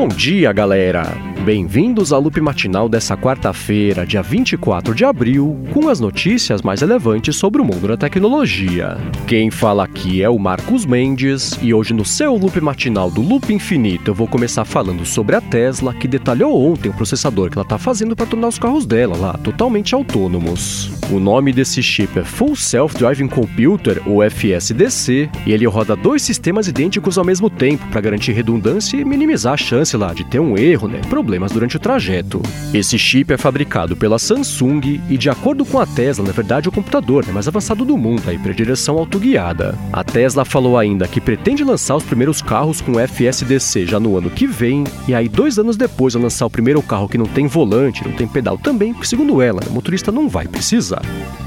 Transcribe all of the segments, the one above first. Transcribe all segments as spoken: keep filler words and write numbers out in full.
Bom dia, galera! Bem-vindos ao Loop Matinal dessa quarta-feira, dia vinte e quatro de abril, com as notícias mais relevantes sobre o mundo da tecnologia. Quem fala aqui é o Marcos Mendes, e hoje no seu Loop Matinal do Loop Infinito eu vou começar falando sobre a Tesla, que detalhou ontem o processador que ela está fazendo para tornar os carros dela lá totalmente autônomos. O nome desse chip é Full Self-Driving Computer, ou F S D C, e ele roda dois sistemas idênticos ao mesmo tempo para garantir redundância e minimizar a chance lá de ter um erro, né, problemas durante o trajeto. Esse chip é fabricado pela Samsung e, de acordo com a Tesla, na verdade é o computador né, mais avançado do mundo aí para direção autoguiada. A Tesla falou ainda que pretende lançar os primeiros carros com F S D C já no ano que vem, e aí dois anos depois vai lançar o primeiro carro que não tem volante, não tem pedal também, porque segundo ela, o motorista não vai precisar.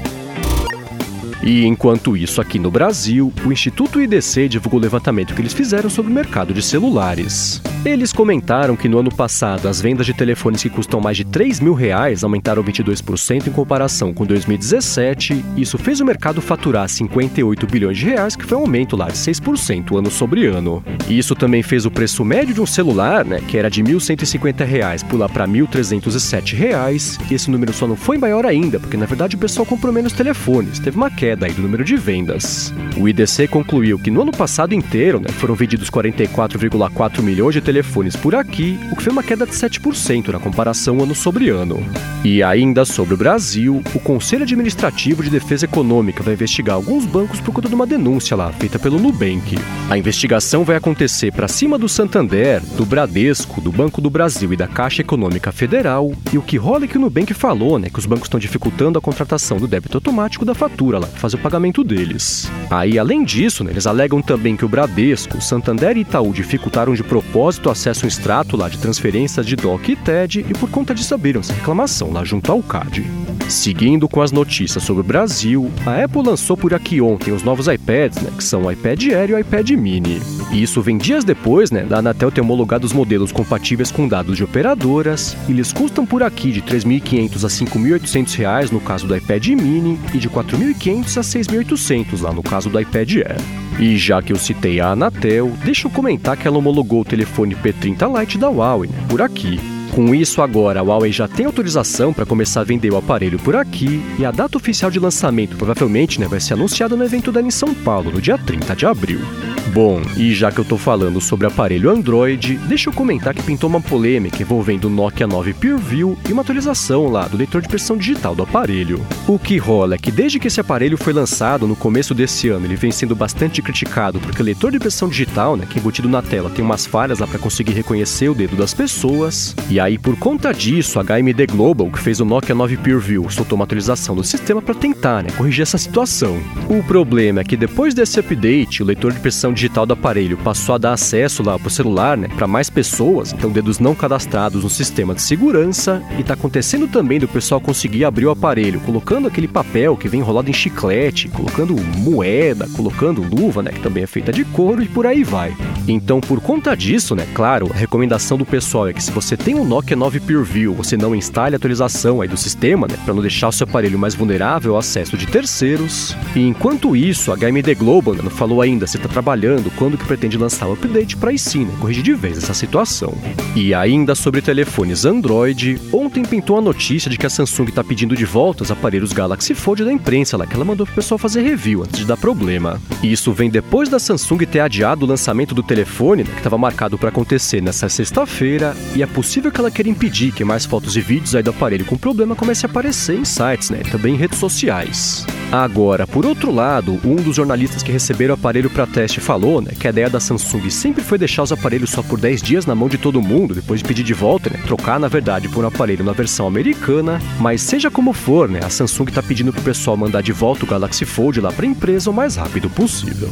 E enquanto isso, aqui no Brasil, o Instituto I D C divulgou o levantamento que eles fizeram sobre o mercado de celulares. Eles comentaram que no ano passado as vendas de telefones que custam mais de três mil reais aumentaram vinte e dois por cento em comparação com dois mil e dezessete. Isso fez o mercado faturar cinquenta e oito bilhões de reais, que foi um aumento lá de seis por cento ano sobre ano. E isso também fez o preço médio de um celular, né, que era de mil cento e cinquenta reais, pular para mil trezentos e sete reais. E esse número só não foi maior ainda, porque na verdade o pessoal comprou menos telefones, teve uma queda aí do número de vendas. O I D C concluiu que no ano passado inteiro né, foram vendidos quarenta e quatro vírgula quatro milhões de telefones por aqui, o que foi uma queda de sete por cento na comparação ano sobre ano. E ainda sobre o Brasil, o Conselho Administrativo de Defesa Econômica vai investigar alguns bancos por conta de uma denúncia lá, feita pelo Nubank. A investigação vai acontecer para cima do Santander, do Bradesco, do Banco do Brasil e da Caixa Econômica Federal, e o que rola é que o Nubank falou né, que os bancos estão dificultando a contratação do débito automático da fatura lá, para fazer o pagamento deles. Aí, além disso, né, eles alegam também que o Bradesco, Santander e Itaú dificultaram de propósito o acesso ao extrato lá de transferências de D O C e T E D e por conta disso abriram essa reclamação lá junto ao C A D. Seguindo com as notícias sobre o Brasil, a Apple lançou por aqui ontem os novos iPads, né, que são o iPad Air e o iPad Mini. E isso vem dias depois né, da Anatel ter homologado os modelos compatíveis com dados de operadoras, e eles custam por aqui de três mil e quinhentos a cinco mil e oitocentos reais no caso do iPad Mini e de quatro mil e quinhentos a seis mil e oitocentos lá no caso do iPad Air. E já que eu citei a Anatel, deixa eu comentar que ela homologou o telefone P trinta Lite da Huawei, né, por aqui. Com isso agora, a Huawei já tem autorização para começar a vender o aparelho por aqui, e a data oficial de lançamento provavelmente né, vai ser anunciada no evento dela em São Paulo, no dia trinta de abril. Bom, e já que eu tô falando sobre aparelho Android, deixa eu comentar que pintou uma polêmica envolvendo o Nokia nove PureView e uma atualização lá do leitor de impressão digital do aparelho. O que rola é que desde que esse aparelho foi lançado no começo desse ano, ele vem sendo bastante criticado porque o leitor de impressão digital, né, que é embutido na tela, tem umas falhas lá para conseguir reconhecer o dedo das pessoas. E aí, por conta disso, a H M D Global, que fez o Nokia nove PureView, soltou uma atualização do sistema para tentar né, corrigir essa situação. O problema é que depois desse update, o leitor de impressão digital do aparelho passou a dar acesso lá pro celular, né, para mais pessoas, então dedos não cadastrados no sistema de segurança, e tá acontecendo também do pessoal conseguir abrir o aparelho, colocando aquele papel que vem enrolado em chiclete, colocando moeda, colocando luva, né, que também é feita de couro, e por aí vai. Então, por conta disso, né, claro, a recomendação do pessoal é que se você tem um Nokia nove PureView, você não instale a atualização aí do sistema, né, para não deixar o seu aparelho mais vulnerável ao acesso de terceiros. E enquanto isso, a H M D Global né, não falou ainda se está trabalhando quando que pretende lançar o update para aí sim, né, corrigir de vez essa situação. E ainda sobre telefones Android, ontem pintou a notícia de que a Samsung está pedindo de volta os aparelhos Galaxy Fold da imprensa lá, que ela mandou pro pessoal fazer review antes de dar problema. E isso vem depois da Samsung ter adiado o lançamento do telefone, né, que estava marcado para acontecer nessa sexta-feira, e é possível que ela queira impedir que mais fotos e vídeos aí do aparelho com problema comecem a aparecer em sites, né, também em redes sociais. Agora, por outro lado, um dos jornalistas que receberam o aparelho para teste falou né, que a ideia da Samsung sempre foi deixar os aparelhos só por dez dias na mão de todo mundo, depois de pedir de volta, né, trocar na verdade por um aparelho na versão americana, mas seja como for, né, a Samsung está pedindo pro pessoal mandar de volta o Galaxy Fold lá para a empresa o mais rápido possível.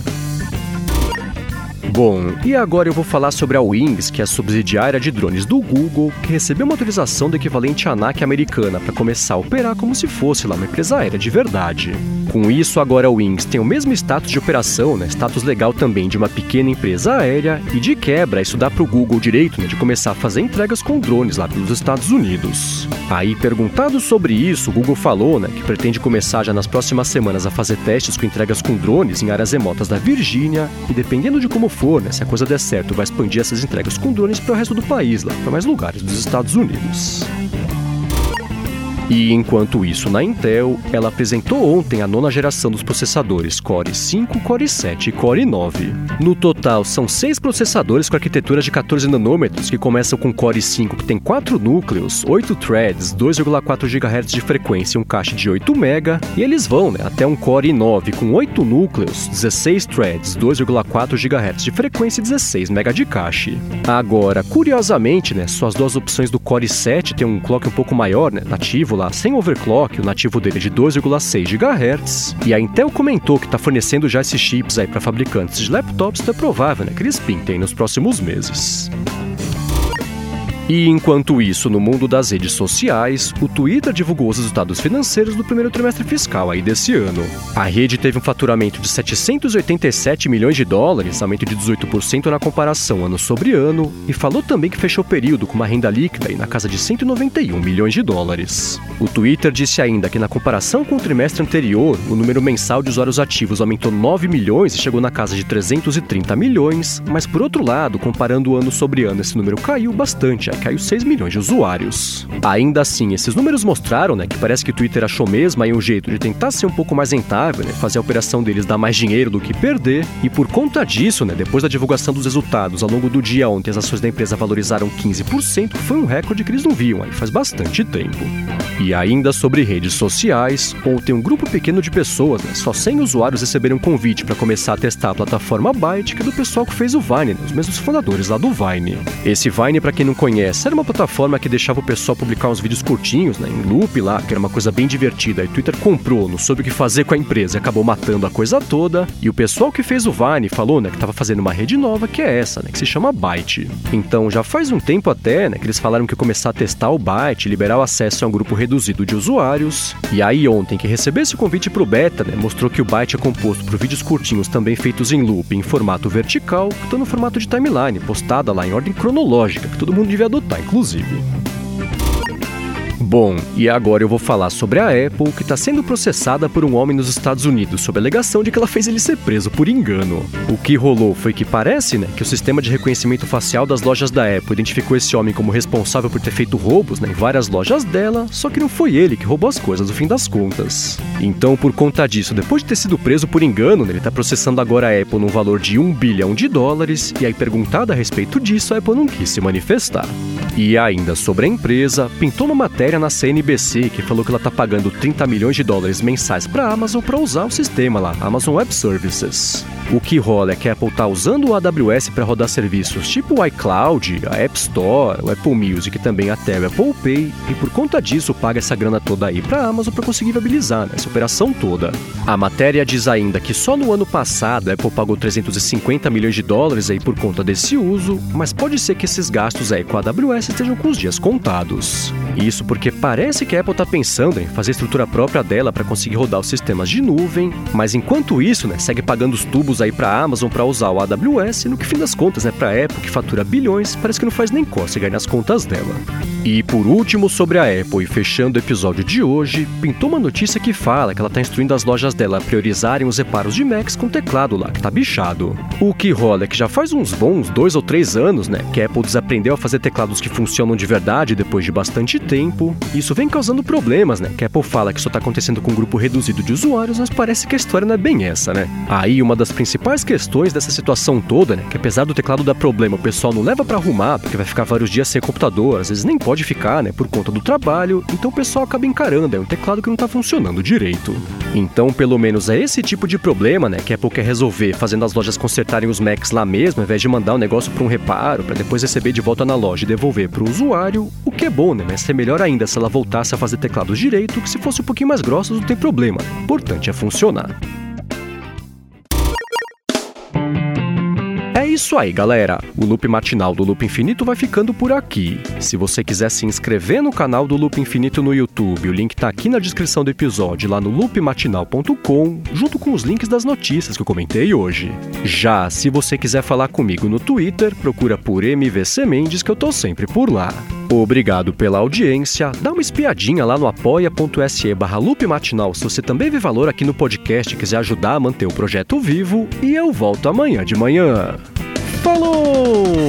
Bom, e agora eu vou falar sobre a Wings, que é a subsidiária de drones do Google, que recebeu uma autorização do equivalente à ANAC americana para começar a operar como se fosse lá uma empresa aérea de verdade. Com isso, agora a Wings tem o mesmo status de operação, né, status legal também de uma pequena empresa aérea, e de quebra isso dá para o Google o direito, né, de começar a fazer entregas com drones lá pelos Estados Unidos. Aí, perguntado sobre isso, o Google falou, né, que pretende começar já nas próximas semanas a fazer testes com entregas com drones em áreas remotas da Virgínia, e dependendo de como for, né, se a coisa der certo, vai expandir essas entregas com drones para o resto do país, lá para mais lugares dos Estados Unidos. E enquanto isso, na Intel, ela apresentou ontem a nona geração dos processadores Core cinco, Core sete e Core nove. No total, são seis processadores com arquiteturas de quatorze nanômetros, que começam com Core cinco, que tem quatro núcleos, oito threads, dois vírgula quatro gigahertz de frequência e um cache de oito mega, e eles vão, né, até um Core nove com oito núcleos, dezesseis threads, dois vírgula quatro gigahertz de frequência e dezesseis mega de cache. Agora, curiosamente, né, só as duas opções do Core sete tem um clock um pouco maior, né, nativo lá, sem overclock, o nativo dele é de dois vírgula seis gigahertz, e a Intel comentou que está fornecendo já esses chips aí para fabricantes de laptops, então é provável, né, que eles pintem nos próximos meses. E enquanto isso, no mundo das redes sociais, o Twitter divulgou os resultados financeiros do primeiro trimestre fiscal aí desse ano. A rede teve um faturamento de setecentos e oitenta e sete milhões de dólares, aumento de dezoito por cento na comparação ano sobre ano, e falou também que fechou o período com uma renda líquida aí na casa de cento e noventa e um milhões de dólares. O Twitter disse ainda que na comparação com o trimestre anterior, o número mensal de usuários ativos aumentou nove milhões e chegou na casa de trezentos e trinta milhões, mas por outro lado, comparando ano sobre ano, esse número caiu bastante, caiu seis milhões de usuários. Ainda assim, esses números mostraram, né, que parece que o Twitter achou mesmo aí um jeito de tentar ser um pouco mais rentável, né, fazer a operação deles dar mais dinheiro do que perder, e por conta disso, né, depois da divulgação dos resultados ao longo do dia ontem, as ações da empresa valorizaram quinze por cento, foi um recorde que eles não viam aí faz bastante tempo. E ainda sobre redes sociais, ontem um grupo pequeno de pessoas, né, só cem usuários receberam um convite para começar a testar a plataforma Byte, que é do pessoal que fez o Vine, né, os mesmos fundadores lá do Vine. Esse Vine, para quem não conhece, era uma plataforma que deixava o pessoal publicar uns vídeos curtinhos, né, em loop lá, que era uma coisa bem divertida. Aí o Twitter comprou, não soube o que fazer com a empresa e acabou matando a coisa toda. E o pessoal que fez o Vine falou, né, que estava fazendo uma rede nova, que é essa, né, que se chama Byte. Então já faz um tempo até, né, que eles falaram que ia começar a testar o Byte, liberar o acesso a um grupo reduzido de usuários. E aí ontem, que recebeu esse convite pro beta, né, mostrou que o Byte é composto por vídeos curtinhos também feitos em loop, em formato vertical, que estão no formato de timeline, postada lá em ordem cronológica, que todo mundo devia adotar, inclusive. Bom, e agora eu vou falar sobre a Apple, que está sendo processada por um homem nos Estados Unidos sob a alegação de que ela fez ele ser preso por engano. O que rolou foi que parece, né, que o sistema de reconhecimento facial das lojas da Apple identificou esse homem como responsável por ter feito roubos, né, em várias lojas dela, só que não foi ele que roubou as coisas no fim das contas. Então, por conta disso, depois de ter sido preso por engano, né, ele está processando agora a Apple num valor de um bilhão de dólares, e aí perguntada a respeito disso, a Apple não quis se manifestar. E ainda sobre a empresa, pintou uma matéria na C N B C que falou que ela está pagando trinta milhões de dólares mensais para a Amazon para usar o sistema lá, Amazon Web Services. O que rola é que a Apple está usando o A W S para rodar serviços tipo o iCloud, a App Store, o Apple Music e também até o Apple Pay, e por conta disso paga essa grana toda aí para a Amazon para conseguir viabilizar, né, essa operação toda. A matéria diz ainda que só no ano passado a Apple pagou trezentos e cinquenta milhões de dólares aí por conta desse uso, mas pode ser que esses gastos aí com a A W S estejam com os dias contados. Isso porque parece que a Apple está pensando em fazer a estrutura própria dela para conseguir rodar os sistemas de nuvem, mas enquanto isso, né, segue pagando os tubos aí para a Amazon para usar o A W S, no que fim das contas, né, para a Apple, que fatura bilhões, parece que não faz nem cócega nas contas dela. E por último, sobre a Apple, e fechando o episódio de hoje, pintou uma notícia que fala que ela está instruindo as lojas dela a priorizarem os reparos de Macs com teclado lá, que tá bichado. O que rola é que já faz uns bons dois ou três anos, né, que a Apple desaprendeu a fazer teclados que funcionam de verdade depois de bastante tempo. Isso vem causando problemas, né, que a Apple fala que só tá acontecendo com um grupo reduzido de usuários, mas parece que a história não é bem essa, né. Aí, uma das principais questões dessa situação toda, né, que apesar do teclado dar problema, o pessoal não leva pra arrumar, porque vai ficar vários dias sem computador, às vezes nem pode ficar, né, por conta do trabalho, então o pessoal acaba encarando, é um teclado que não tá funcionando direito. Então, pelo menos é esse tipo de problema, né, que a Apple quer resolver, fazendo as lojas consertarem os Macs lá mesmo, ao invés de mandar o negócio pra um reparo, pra depois receber de volta na loja e devolver pro usuário, o que é bom, né, mas seria melhor ainda se ela voltasse a fazer teclados direito, que se fosse um pouquinho mais grossos não tem problema, o importante é funcionar. É isso aí, galera. O Loop Matinal do Loop Infinito vai ficando por aqui. Se você quiser se inscrever no canal do Loop Infinito no YouTube, o link tá aqui na descrição do episódio, lá no loop matinal ponto com, junto com os links das notícias que eu comentei hoje. Já se você quiser falar comigo no Twitter, procura por M V C Mendes, que eu tô sempre por lá. Obrigado pela audiência, dá uma espiadinha lá no apoia.se barra Loop Matinal se você também vê valor aqui no podcast e quiser ajudar a manter o projeto vivo, e eu volto amanhã de manhã. Falou!